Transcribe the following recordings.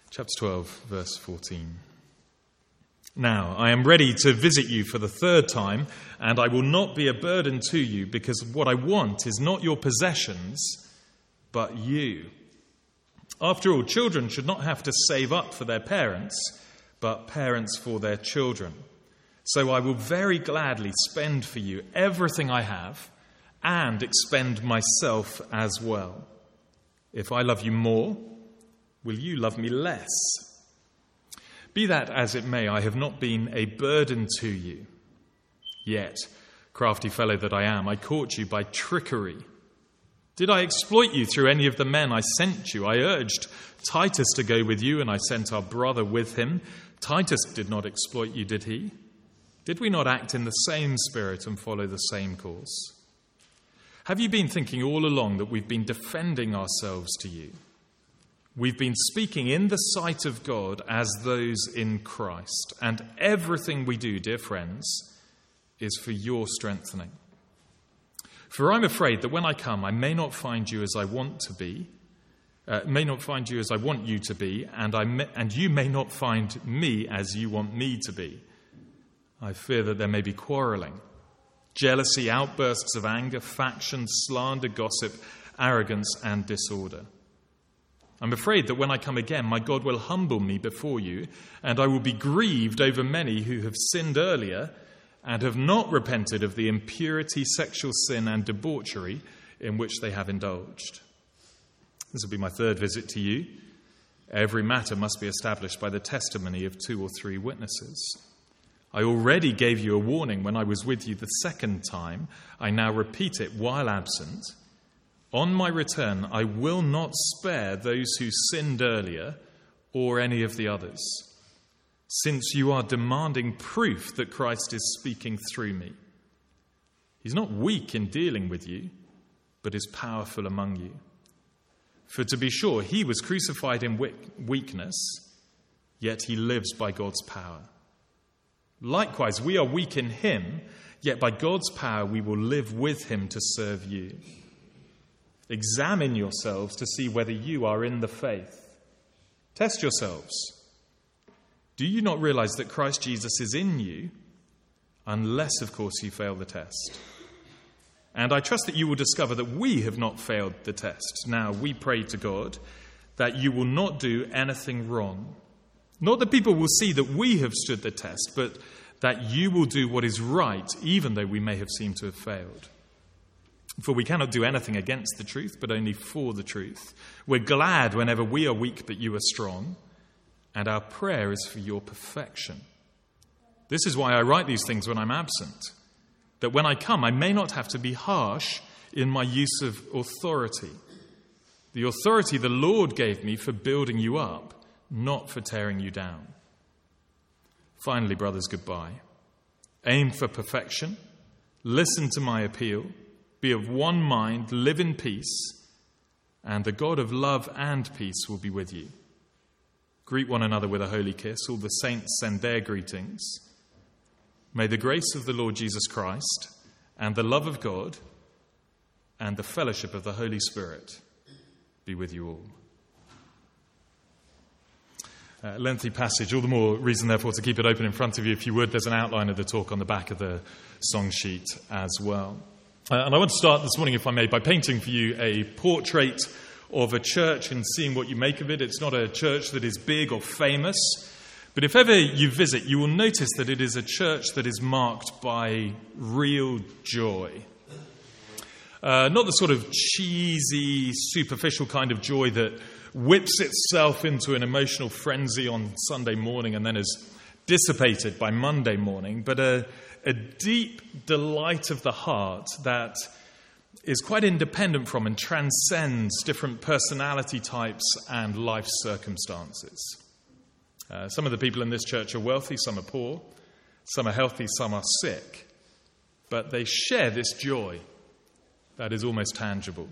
Chapter 12, verse 14. Now, I am ready to visit you for the third time, and I will not be a burden to you, because what I want is not your possessions, but you. After all, children should not have to save up for their parents, but parents for their children. So I will very gladly spend for you everything I have, and expend myself as well. If I love you more, will you love me less? Be that as it may, I have not been a burden to you. Yet, crafty fellow that I am, I caught you by trickery. Did I exploit you through any of the men I sent you? I urged Titus to go with you, and I sent our brother with him. Titus did not exploit you, did he? Did we not act in the same spirit and follow the same course? Have you been thinking all along that we've been defending ourselves to you? We've been speaking in the sight of God as those in Christ, and everything we do, dear friends, is for your strengthening. For I'm afraid that when I come, I may not find you as I want to be, you to be, and you may not find me as you want me to be. I fear that there may be quarreling, jealousy, outbursts of anger, factions, slander, gossip, arrogance, and disorder. I'm afraid that when I come again, my God will humble me before you, and I will be grieved over many who have sinned earlier and have not repented of the impurity, sexual sin, and debauchery in which they have indulged. This will be my third visit to you. Every matter must be established by the testimony of 2 or 3 witnesses. I already gave you a warning when I was with you the second time. I now repeat it while absent. On my return, I will not spare those who sinned earlier or any of the others, since you are demanding proof that Christ is speaking through me. He's not weak in dealing with you, but is powerful among you. For to be sure, he was crucified in weakness, yet he lives by God's power. Likewise, we are weak in him, yet by God's power we will live with him to serve you. Examine yourselves to see whether you are in the faith. Test yourselves. Do you not realize that Christ Jesus is in you, unless, of course, you fail the test? And I trust that you will discover that we have not failed the test. Now, we pray to God that you will not do anything wrong. Not that people will see that we have stood the test, but that you will do what is right, even though we may have seemed to have failed. For we cannot do anything against the truth, but only for the truth. We're glad whenever we are weak, but you are strong, and our prayer is for your perfection. This is why I write these things when I'm absent, that when I come, I may not have to be harsh in my use of authority. The authority the Lord gave me for building you up, not for tearing you down. Finally, brothers, goodbye. Aim for perfection. Listen to my appeal. Be of one mind, live in peace, and the God of love and peace will be with you. Greet one another with a holy kiss. All the saints send their greetings. May the grace of the Lord Jesus Christ and the love of God and the fellowship of the Holy Spirit be with you all. Lengthy passage, all the more reason, therefore, to keep it open in front of you. If you would, there's an outline of the talk on the back of the song sheet as well. And I want to start this morning, if I may, by painting for you a portrait of a church and seeing what you make of it. It's not a church that is big or famous, but if ever you visit, you will notice that it is a church that is marked by real joy. Not the sort of cheesy, superficial kind of joy that whips itself into an emotional frenzy on Sunday morning and then is dissipated by Monday morning, but a deep delight of the heart that is quite independent from and transcends different personality types and life circumstances. Some of the people in this church are wealthy, some are poor, some are healthy, some are sick, but they share this joy that is almost tangible.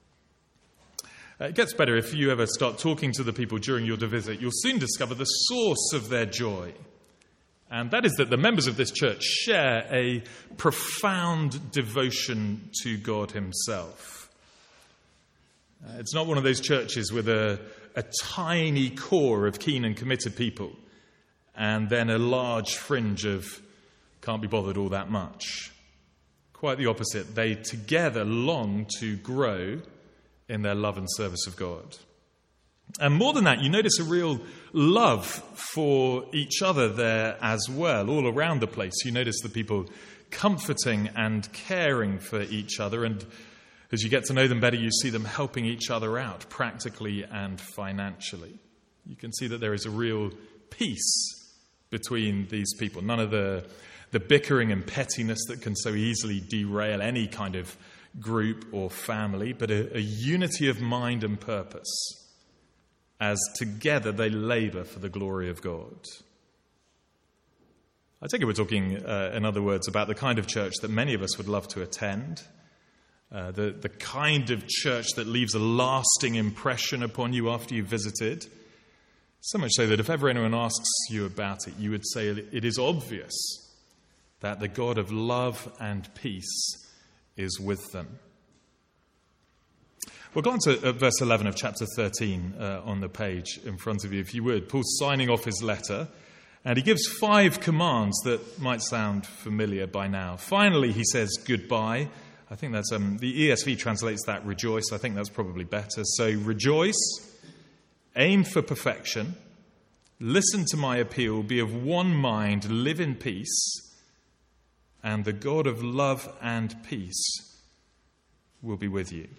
It gets better if you ever start talking to the people during your visit. You'll soon discover the source of their joy. And that is that the members of this church share a profound devotion to God himself. It's not one of those churches with a a tiny core of keen and committed people, and then a large fringe of can't be bothered all that much. Quite the opposite. They together long to grow in their love and service of God. And more than that, you notice a real love for each other there as well, all around the place. You notice the people comforting and caring for each other, and as you get to know them better, you see them helping each other out practically and financially. You can see that there is a real peace between these people. None of the bickering and pettiness that can so easily derail any kind of group or family, but a unity of mind and purpose as together they labour for the glory of God. I take it we're talking, in other words, about the kind of church that many of us would love to attend, the kind of church that leaves a lasting impression upon you after you've visited. So much so that if ever anyone asks you about it, you would say it is obvious that the God of love and peace is with them. We'll go on to verse 11 of chapter 13 on the page in front of you, if you would. Paul's signing off his letter, and he gives 5 commands that might sound familiar by now. Finally, he says goodbye. I think that's the ESV translates that rejoice. I think that's probably better. So rejoice, aim for perfection, listen to my appeal, be of one mind, live in peace, and the God of love and peace will be with you.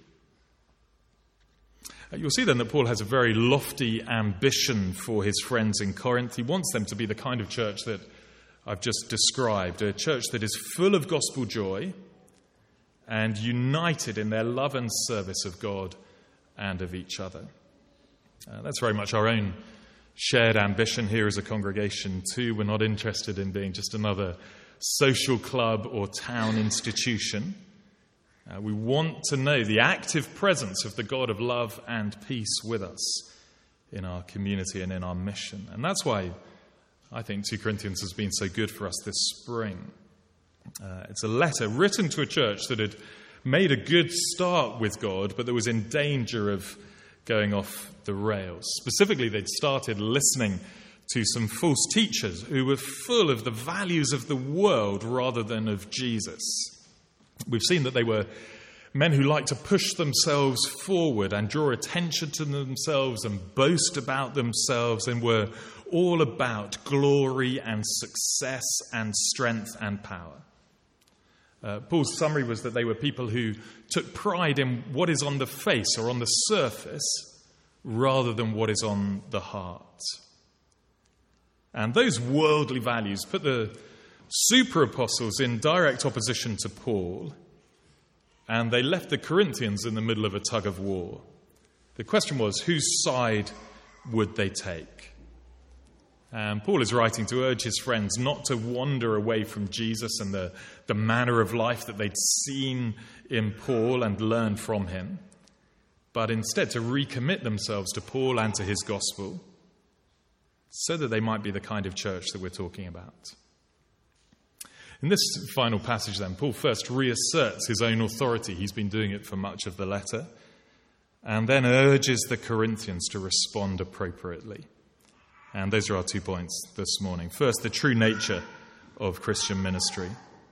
You'll see then that Paul has a very lofty ambition for his friends in Corinth. He wants them to be the kind of church that I've just described, a church that is full of gospel joy and united in their love and service of God and of each other. That's very much our own shared ambition here as a congregation too. We're not interested in being just another social club or town institution. We want to know the active presence of the God of love and peace with us in our community and in our mission. And that's why I think 2 Corinthians has been so good for us this spring. It's a letter written to a church that had made a good start with God, but that was in danger of going off the rails. Specifically, they'd started listening to some false teachers who were full of the values of the world rather than of Jesus. We've seen that they were men who like to push themselves forward and draw attention to themselves and boast about themselves, and were all about glory and success and strength and power. Paul's summary was that they were people who took pride in what is on the face or on the surface rather than what is on the heart. And those worldly values put the super apostles in direct opposition to Paul, and they left the Corinthians in the middle of a tug of war. The question was, whose side would they take? And Paul is writing to urge his friends not to wander away from Jesus and the manner of life that they'd seen in Paul and learned from him, but instead to recommit themselves to Paul and to his gospel so that they might be the kind of church that we're talking about. In this final passage then, Paul first reasserts his own authority. He's been doing it for much of the letter, and then urges the Corinthians to respond appropriately. And those are our 2 points this morning. First, the true nature of Christian ministry.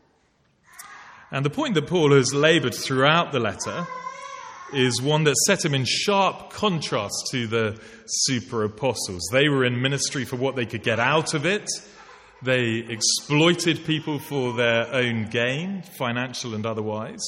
And the point that Paul has laboured throughout the letter is one that set him in sharp contrast to the super apostles. They were in ministry for what they could get out of it. They exploited people for their own gain, financial and otherwise.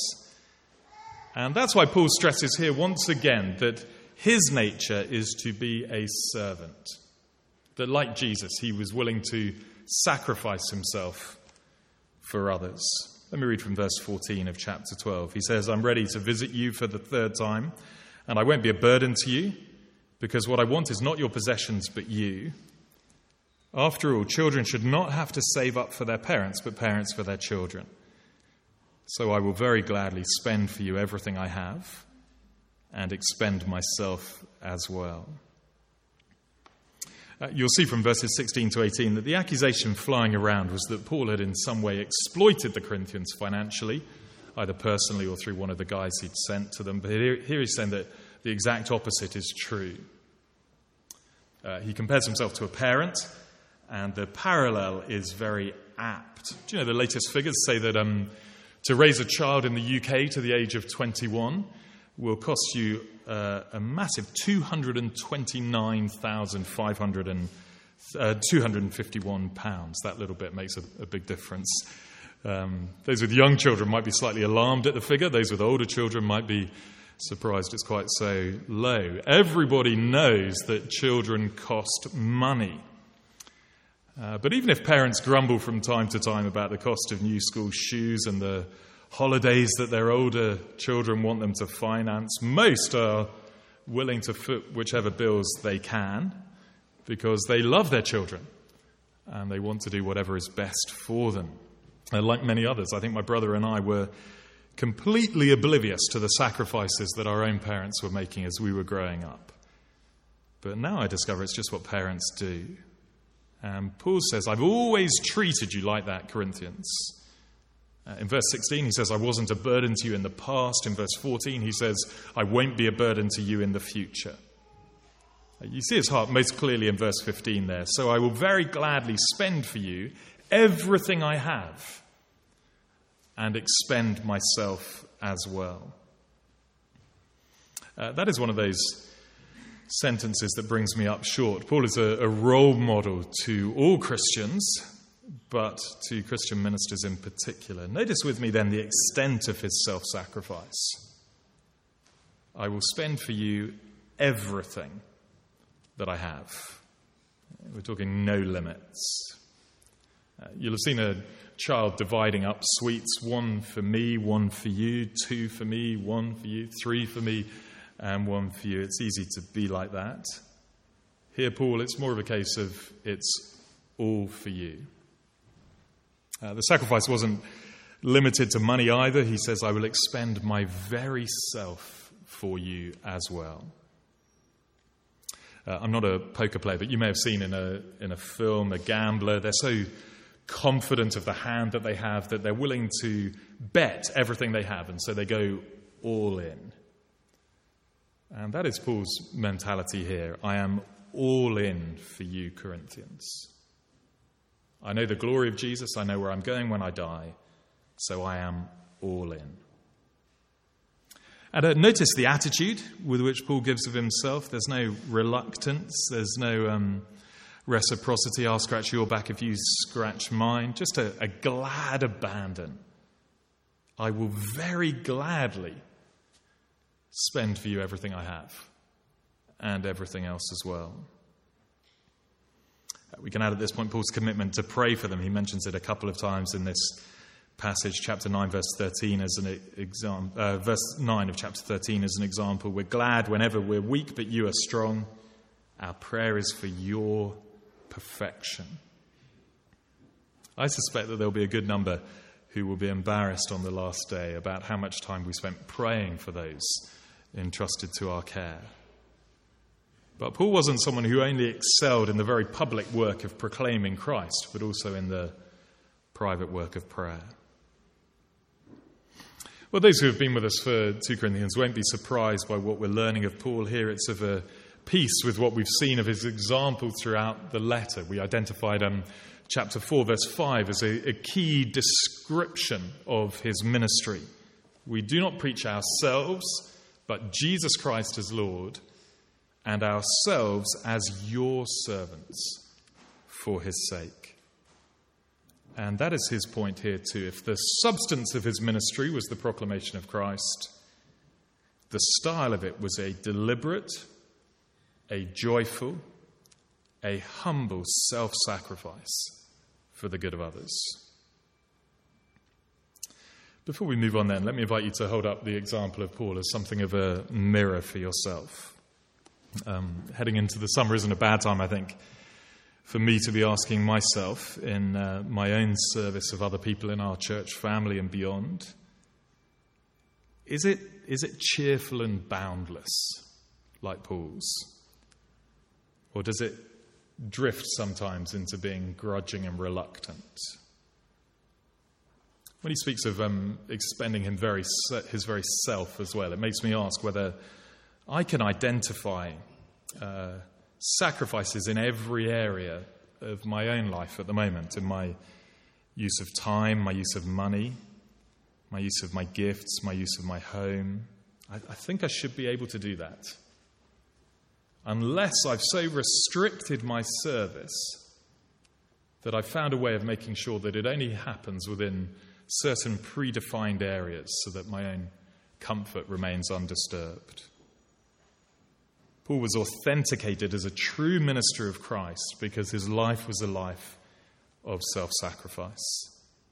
And that's why Paul stresses here once again that his nature is to be a servant. That like Jesus, he was willing to sacrifice himself for others. Let me read from verse 14 of chapter 12. He says, I'm ready to visit you for the 3rd time, and I won't be a burden to you, because what I want is not your possessions, but you. After all, children should not have to save up for their parents, but parents for their children. So I will very gladly spend for you everything I have, and expend myself as well. You'll see from verses 16 to 18 that the accusation flying around was that Paul had in some way exploited the Corinthians financially, either personally or through one of the guys he'd sent to them. But here he's saying that the exact opposite is true. He compares himself to a parent, and the parallel is very apt. Do you know the latest figures say that to raise a child in the UK to the age of 21 will cost you a massive £229,251. That little bit makes a big difference. Those with young children might be slightly alarmed at the figure. Those with older children might be surprised it's quite so low. Everybody knows that children cost money. But even if parents grumble from time to time about the cost of new school shoes and the holidays that their older children want them to finance, most are willing to foot whichever bills they can because they love their children and they want to do whatever is best for them. Like many others, I think my brother and I were completely oblivious to the sacrifices that our own parents were making as we were growing up. But now I discover it's just what parents do. And Paul says, I've always treated you like that, Corinthians. In verse 16, he says, I wasn't a burden to you in the past. In verse 14, he says, I won't be a burden to you in the future. You see his heart most clearly in verse 15 there. So I will very gladly spend for you everything I have and expend myself as well. That is one of those sentences that brings me up short. Paul is a role model to all Christians, but to Christian ministers in particular. Notice with me then the extent of his self-sacrifice. I will spend for you everything that I have. We're talking no limits. You'll have seen a child dividing up sweets, 1 for me, 1 for you, 2 for me, 1 for you, 3 for me, and 1 for you. It's easy to be like that. Here, Paul, it's more of a case of it's all for you. The sacrifice wasn't limited to money either. He says, I will expend my very self for you as well. I'm not a poker player, but you may have seen in a film a gambler. They're so confident of the hand that they have that they're willing to bet everything they have, and so they go all in. And that is Paul's mentality here. I am all in for you, Corinthians. I know the glory of Jesus. I know where I'm going when I die. So I am all in. And notice the attitude with which Paul gives of himself. There's no reluctance. There's no reciprocity. I'll scratch your back if you scratch mine. Just a glad abandon. I will very gladly spend for you everything I have and everything else as well. We can add at this point Paul's commitment to pray for them. He mentions it a couple of times in this passage, chapter 9, verse 13, as an example. Verse 9 of chapter 13 as an example. We're glad whenever we're weak, but you are strong. Our prayer is for your perfection. I suspect that there'll be a good number who will be embarrassed on the last day about how much time we spent praying for those entrusted to our care. But Paul wasn't someone who only excelled in the very public work of proclaiming Christ, but also in the private work of prayer. Well, those who have been with us for 2 Corinthians won't be surprised by what we're learning of Paul here. It's of a piece with what we've seen of his example throughout the letter. We identified chapter 4, verse 5 as a key description of his ministry. We do not preach ourselves, but Jesus Christ as Lord, and ourselves as your servants for his sake. And that is his point here too. If the substance of his ministry was the proclamation of Christ, the style of it was a deliberate, a joyful, a humble self-sacrifice for the good of others. Before we move on then, let me invite you to hold up the example of Paul as something of a mirror for yourself. Heading into the summer isn't a bad time, I think, for me to be asking myself in my own service of other people in our church family and beyond, is it cheerful and boundless like Paul's? Or does it drift sometimes into being grudging and reluctant? When he speaks of expending his very self as well, it makes me ask whether I can identify sacrifices in every area of my own life at the moment, in my use of time, my use of money, my use of my gifts, my use of my home. I think I should be able to do that. Unless I've so restricted my service that I've found a way of making sure that it only happens within certain predefined areas so that my own comfort remains undisturbed. Paul was authenticated as a true minister of Christ because his life was a life of self-sacrifice.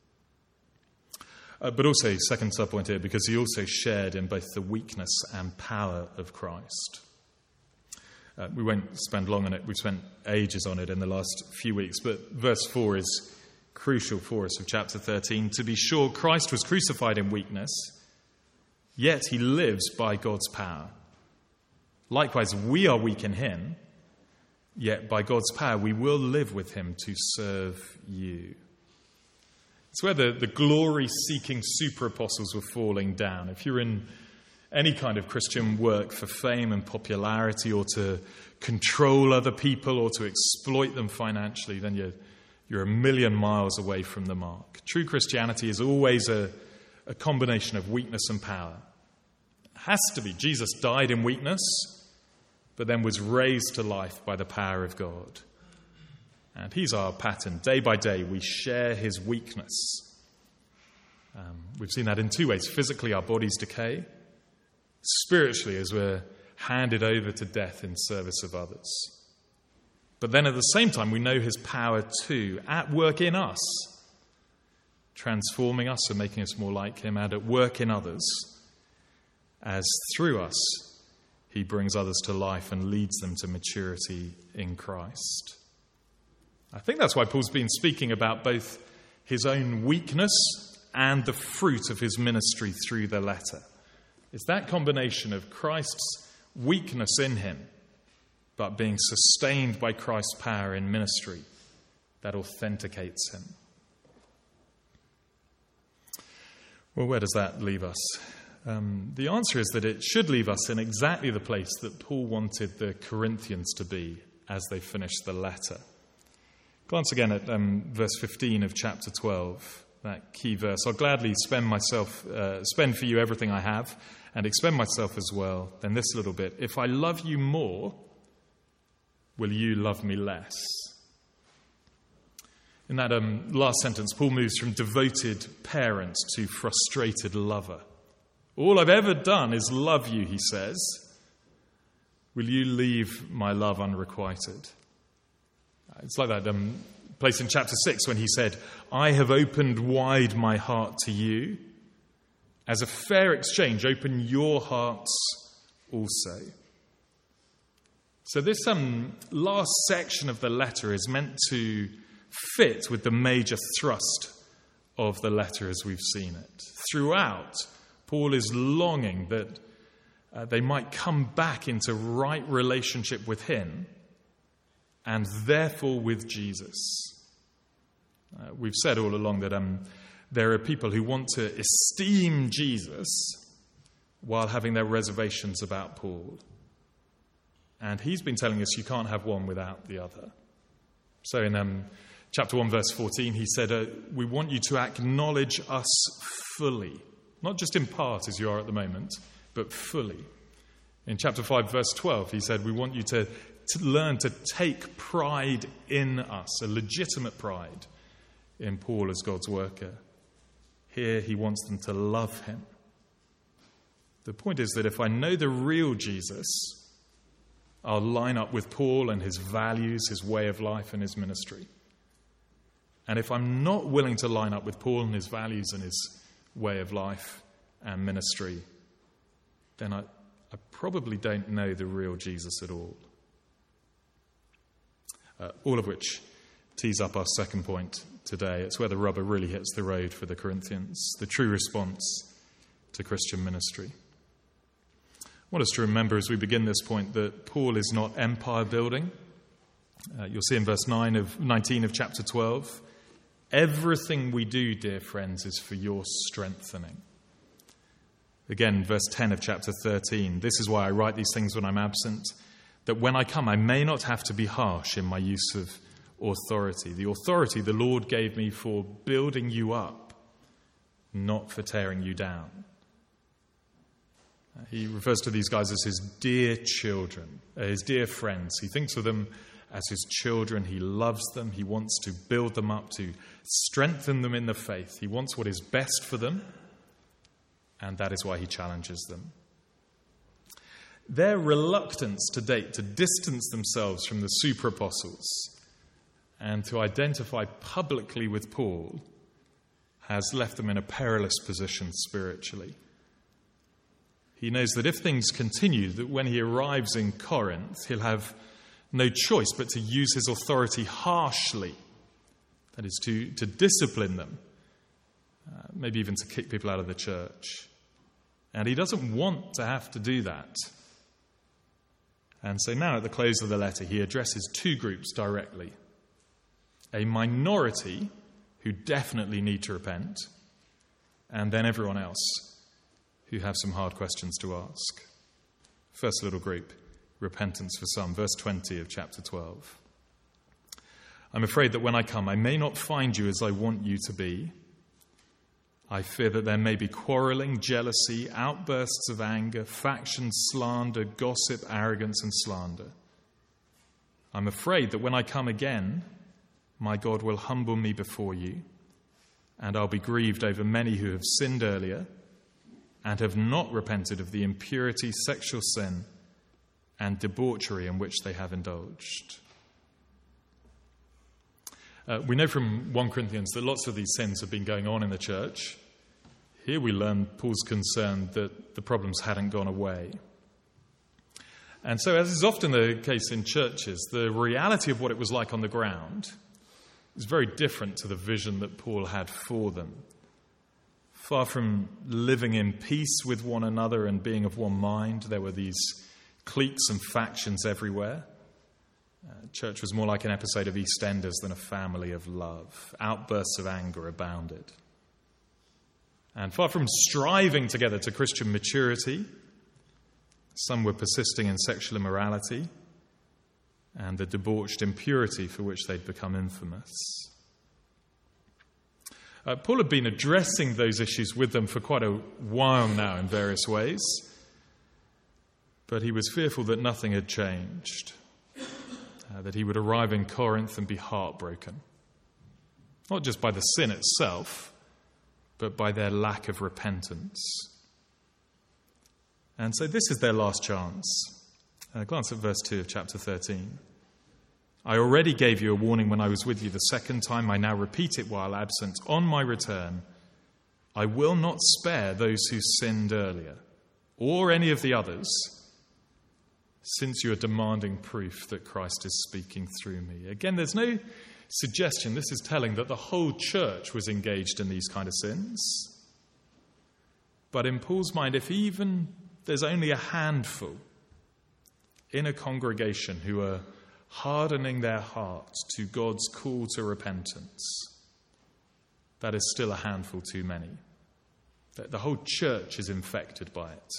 But also, second sub-point here, because he also shared in both the weakness and power of Christ. We won't spend long on it. We've spent ages on it in the last few weeks. But verse 4 is crucial for us of chapter 13. To be sure, Christ was crucified in weakness, yet he lives by God's power. Likewise, we are weak in him, yet by God's power we will live with him to serve you. It's where the glory-seeking super-apostles were falling down. If you're in any kind of Christian work for fame and popularity, or to control other people, or to exploit them financially, then you're a million miles away from the mark. True Christianity is always a combination of weakness and power. It has to be. Jesus died in weakness, but then was raised to life by the power of God. And he's our pattern. Day by day, we share his weakness. We've seen that in two ways. Physically, our bodies decay. Spiritually, as we're handed over to death in service of others. But then at the same time, we know his power too, at work in us, transforming us and making us more like him, and at work in others, as through us, he brings others to life and leads them to maturity in Christ. I think that's why Paul's been speaking about both his own weakness and the fruit of his ministry through the letter. It's that combination of Christ's weakness in him, but being sustained by Christ's power in ministry, that authenticates him. Well, where does that leave us? The answer is that it should leave us in exactly the place that Paul wanted the Corinthians to be as they finished the letter. Glance again at verse 15 of chapter 12, that key verse. I'll gladly spend for you everything I have, and expend myself as well. Then this little bit, if I love you more, will you love me less? In that last sentence, Paul moves from devoted parent to frustrated lover. All I've ever done is love you, he says. Will you leave my love unrequited? It's like that place in chapter 6 when he said, I have opened wide my heart to you. As a fair exchange, open your hearts also. So this last section of the letter is meant to fit with the major thrust of the letter as we've seen it. Throughout, Paul is longing that they might come back into right relationship with him and therefore with Jesus. We've said all along that there are people who want to esteem Jesus while having their reservations about Paul. And he's been telling us you can't have one without the other. So in chapter 1, verse 14, he said, we want you to acknowledge us fully. Not just in part as you are at the moment, but fully. In chapter 5, verse 12, he said, we want you to learn to take pride in us, a legitimate pride in Paul as God's worker. Here he wants them to love him. The point is that if I know the real Jesus, I'll line up with Paul and his values, his way of life, and his ministry. And if I'm not willing to line up with Paul and his values and his way of life and ministry, then I probably don't know the real Jesus at all. All of which tees up our second point today. It's where the rubber really hits the road for the Corinthians, the true response to Christian ministry. I want us to remember as we begin this point that Paul is not empire building. You'll see in verse 19 of chapter 12, everything we do, dear friends, is for your strengthening. Again, verse 10 of chapter 13, this is why I write these things when I'm absent, that when I come, I may not have to be harsh in my use of authority. The authority the Lord gave me for building you up, not for tearing you down. He refers to these guys as his dear children, his dear friends. He thinks of them as his children. He loves them. He wants to build them up, to strengthen them in the faith. He wants what is best for them, and that is why he challenges them. Their reluctance to date to distance themselves from the super-apostles and to identify publicly with Paul has left them in a perilous position spiritually. He knows that if things continue, that when he arrives in Corinth, he'll have no choice but to use his authority harshly. That is, to discipline them, maybe even to kick people out of the church. And he doesn't want to have to do that. And so now at the close of the letter, he addresses two groups directly. A minority who definitely need to repent, and then everyone else who have some hard questions to ask. First little group, repentance for some. Verse 20 of chapter 12. I'm afraid that when I come, I may not find you as I want you to be. I fear that there may be quarreling, jealousy, outbursts of anger, faction, slander, gossip, arrogance, and slander. I'm afraid that when I come again, my God will humble me before you, and I'll be grieved over many who have sinned earlier and have not repented of the impurity, sexual sin, and debauchery in which they have indulged. We know from 1 Corinthians that lots of these sins have been going on in the church. Here we learn Paul's concern that the problems hadn't gone away. And so, as is often the case in churches, the reality of what it was like on the ground is very different to the vision that Paul had for them. Far from living in peace with one another and being of one mind, there were these cliques and factions everywhere. Church was more like an episode of EastEnders than a family of love. Outbursts of anger abounded. And far from striving together to Christian maturity, some were persisting in sexual immorality and the debauched impurity for which they'd become infamous. Paul had been addressing those issues with them for quite a while now in various ways, but he was fearful that nothing had changed. That he would arrive in Corinth and be heartbroken, not just by the sin itself, but by their lack of repentance. And so this is their last chance. Glance at verse 2 of chapter 13. I already gave you a warning when I was with you the second time. I now repeat it while absent. On my return, I will not spare those who sinned earlier, or any of the others, since you are demanding proof that Christ is speaking through me. Again, there's no suggestion. This is telling that the whole church was engaged in these kind of sins. But in Paul's mind, if even there's only a handful in a congregation who are hardening their hearts to God's call to repentance, that is still a handful too many. The whole church is infected by it.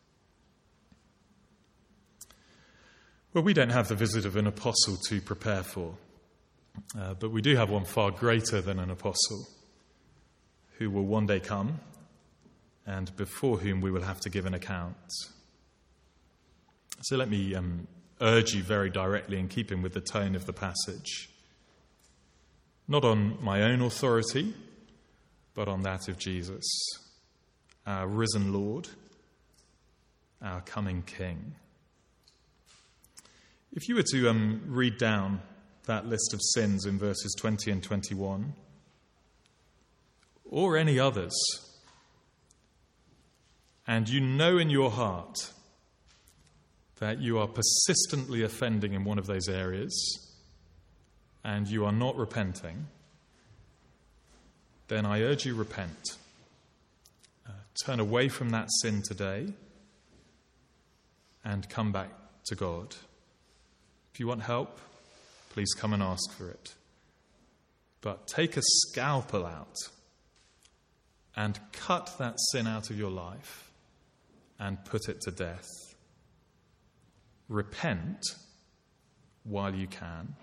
Well, we don't have the visit of an apostle to prepare for, but we do have one far greater than an apostle who will one day come and before whom we will have to give an account. So let me urge you very directly in keeping with the tone of the passage, not on my own authority, but on that of Jesus, our risen Lord, our coming King. If you were to read down that list of sins in verses 20 and 21, or any others, and you know in your heart that you are persistently offending in one of those areas, and you are not repenting, then I urge you repent. Turn away from that sin today and come back to God. If you want help, please come and ask for it. But take a scalpel out and cut that sin out of your life and put it to death. repent while you can.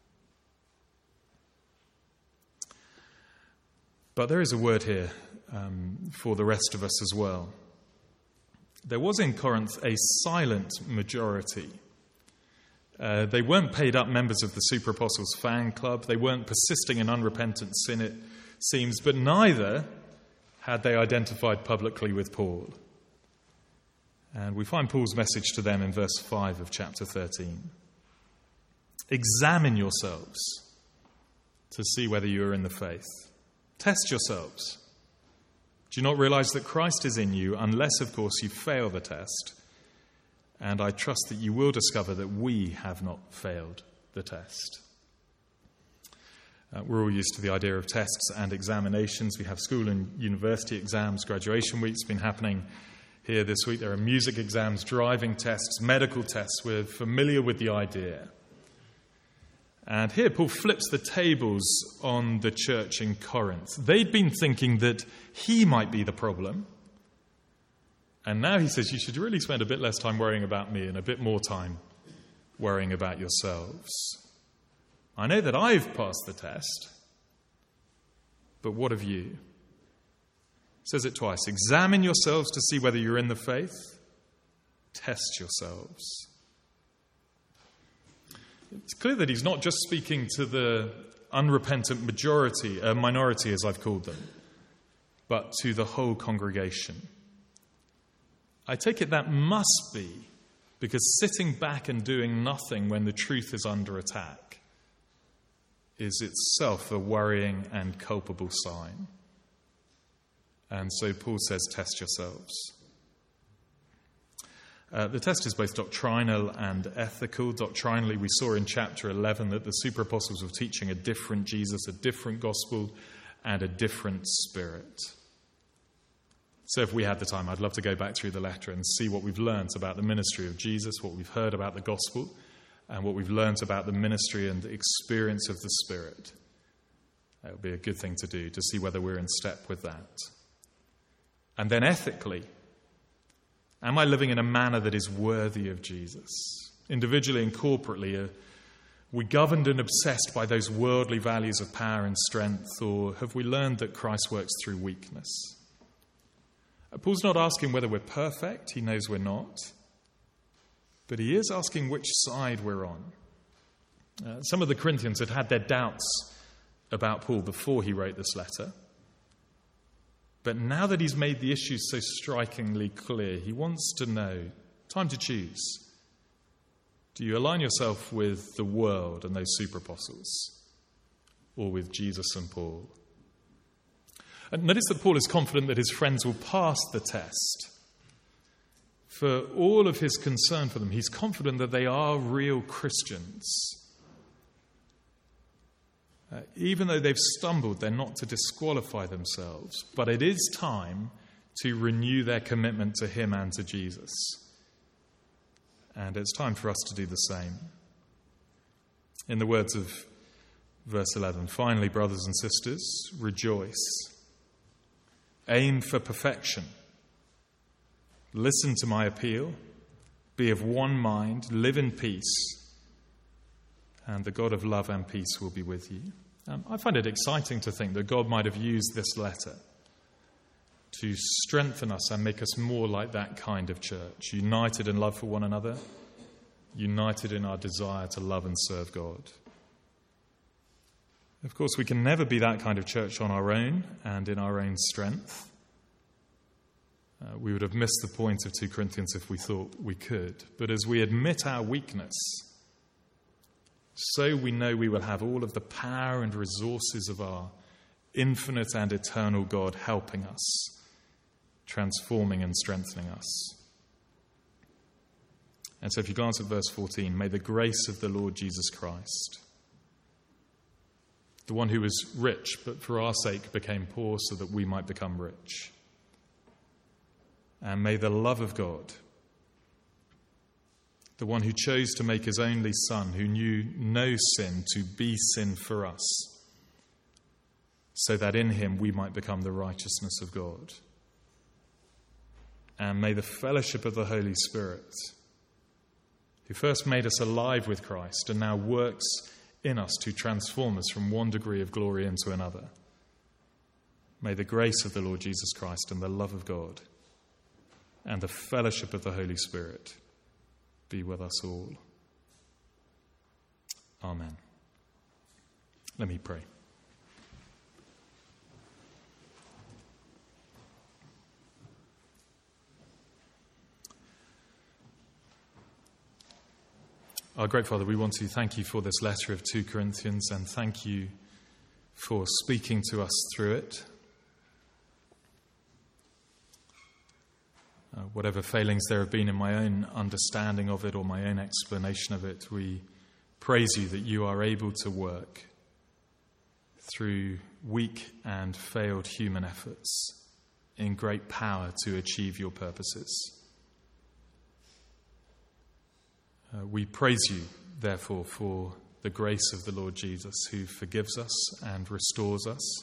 But there is a word here for the rest of us as well. There was in Corinth a silent majority. They weren't paid up members of the Super Apostles fan club. They weren't persisting in unrepentant sin, it seems, but neither had they identified publicly with Paul. And we find Paul's message to them in verse 5 of chapter 13. Examine yourselves to see whether you are in the faith. Test yourselves. Do you not realize that Christ is in you, unless, of course, you fail the test? And I trust that you will discover that we have not failed the test. We're all used to the idea of tests and examinations. We have school and university exams. Graduation week's been happening here this week. There are music exams, driving tests, medical tests. We're familiar with the idea. And here Paul flips the tables on the church in Corinth. They'd been thinking that he might be the problem. And now he says, you should really spend a bit less time worrying about me and a bit more time worrying about yourselves. I know that I've passed the test, but what of you? He says it twice. Examine yourselves to see whether you're in the faith. Test yourselves. It's clear that he's not just speaking to the unrepentant minority as I've called them, but to the whole congregation. I take it that must be because sitting back and doing nothing when the truth is under attack is itself a worrying and culpable sign. And so Paul says, test yourselves. The test is both doctrinal and ethical. Doctrinally, we saw in chapter 11 that the super apostles were teaching a different Jesus, a different gospel, and a different spirit. So if we had the time, I'd love to go back through the letter and see what we've learned about the ministry of Jesus, what we've heard about the gospel, and what we've learned about the ministry and experience of the Spirit. That would be a good thing to do, to see whether we're in step with that. And then ethically, am I living in a manner that is worthy of Jesus? Individually and corporately, are we governed and obsessed by those worldly values of power and strength, or have we learned that Christ works through weakness? Paul's not asking whether we're perfect. He knows we're not. But he is asking which side we're on. Some of the Corinthians had had their doubts about Paul before he wrote this letter. But now that he's made the issues so strikingly clear, he wants to know, time to choose. Do you align yourself with the world and those super apostles, or with Jesus and Paul? And notice that Paul is confident that his friends will pass the test. For all of his concern for them, he's confident that they are real Christians. Even though they've stumbled, they're not to disqualify themselves. But it is time to renew their commitment to him and to Jesus. And it's time for us to do the same. In the words of verse 11, finally, brothers and sisters, rejoice. Aim for perfection. Listen to my appeal. Be of one mind. Live in peace. And the God of love and peace will be with you. I find it exciting to think that God might have used this letter to strengthen us and make us more like that kind of church, united in love for one another, united in our desire to love and serve God. Of course, we can never be that kind of church on our own and in our own strength. We would have missed the point of 2 Corinthians if we thought we could. But as we admit our weakness, so we know we will have all of the power and resources of our infinite and eternal God helping us, transforming and strengthening us. And so if you glance at verse 14, may the grace of the Lord Jesus Christ, the one who was rich but for our sake became poor so that we might become rich, and may the love of God, the one who chose to make his only Son, who knew no sin, to be sin for us, so that in him we might become the righteousness of God. And may the fellowship of the Holy Spirit, who first made us alive with Christ and now works in us to transform us from one degree of glory into another. May the grace of the Lord Jesus Christ and the love of God and the fellowship of the Holy Spirit be with us all. Amen. Let me pray. Our great Father, we want to thank you for this letter of 2 Corinthians and thank you for speaking to us through it. Whatever failings there have been in my own understanding of it or my own explanation of it, we praise you that you are able to work through weak and failed human efforts in great power to achieve your purposes. We praise you, therefore, for the grace of the Lord Jesus, who forgives us and restores us.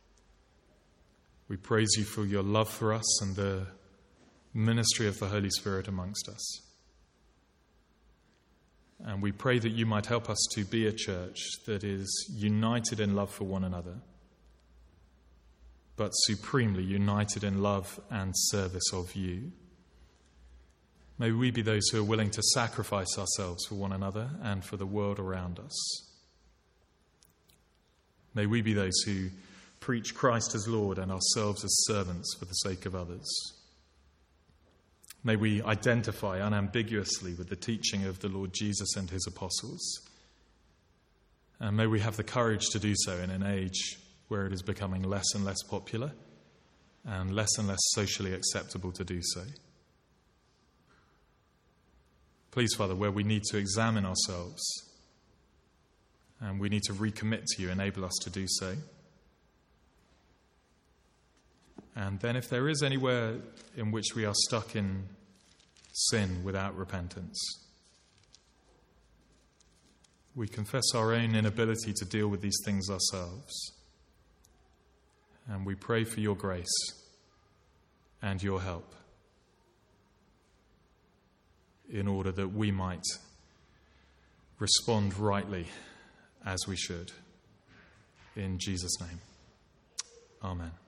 We praise you for your love for us and the ministry of the Holy Spirit amongst us. And we pray that you might help us to be a church that is united in love for one another, but supremely united in love and service of you. May we be those who are willing to sacrifice ourselves for one another and for the world around us. May we be those who preach Christ as Lord and ourselves as servants for the sake of others. May we identify unambiguously with the teaching of the Lord Jesus and his apostles. And may we have the courage to do so in an age where it is becoming less and less popular and less socially acceptable to do so. Please, Father, where we need to examine ourselves and we need to recommit to you, enable us to do so. And then if there is anywhere in which we are stuck in sin without repentance, we confess our own inability to deal with these things ourselves. And we pray for your grace and your help in order that we might respond rightly as we should. In Jesus' name, amen.